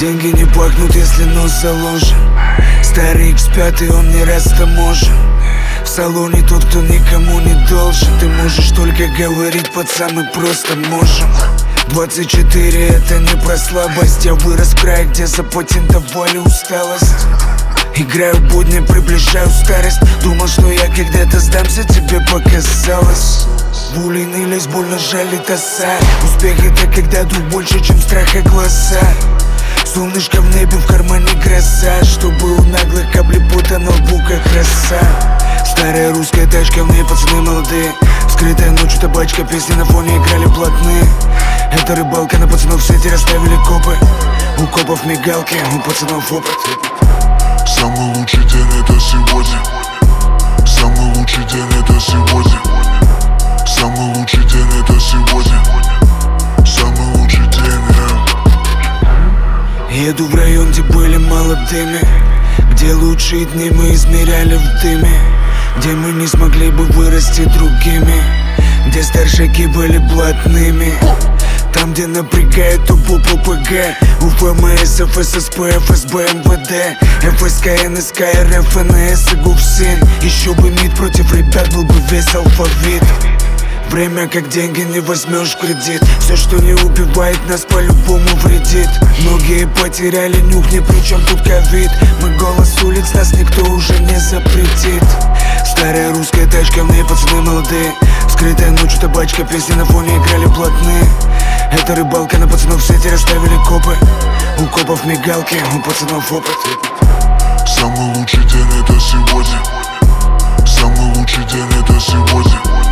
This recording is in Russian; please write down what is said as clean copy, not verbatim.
Деньги не пахнут, если нос заложен. Старый X5, он не раз таможен. В салоне тот, кто никому не должен. Ты можешь только говорить, пацан, мы просто можем. 24 это не про слабость. Я вырос в крае, где запатентовали усталость. Играю в будни, приближаю старость. Думал, что я когда-то сдамся, тебе показалось. Боли нылись, больно жалит оса. Успех это когда дух больше, чем страх и глаза. Солнышко в небе, в кармане гроза. Чтобы у наглых капли пота на лбу, как роса. Старая русская тачка, в ней пацаны молодые. Скрытая ночью табачка, песни на фоне играли блатные. Это рыбалка, на пацанов в сети расставили копы. У копов мигалки, у пацанов опыт. Самый лучший день это сегодня. Самый лучший день это сегодня. Самый лучший день это сегодня. Самый лучший день, Еду в район, где были молодыми, где лучшие дни мы измеряли в дыме, где мы не смогли бы вырасти другими, где старшаки были блатными. Там, где напрягает УПУ, ППГ, УФМС, ФССП, ФСБ, МВД, ФСК, НСК, РФ, НС и ГУФСИН. Еще бы МИД против ребят, был бы весь алфавит. Время как деньги не возьмешь в кредит. Все, что не убивает нас, по-любому вредит. Многие потеряли нюх, ни при чем тут ковид. Мы голос улиц, нас никто уже не запретит. Старая русская тачка, в ней пацаны молодые. Скрытая ночью табачка, песни на фоне играли блатные. Это рыбалка, на пацанов в сети расставили копы. У копов мигалки, у пацанов опыт. Самый лучший день это сегодня. Самый лучший день это сегодня.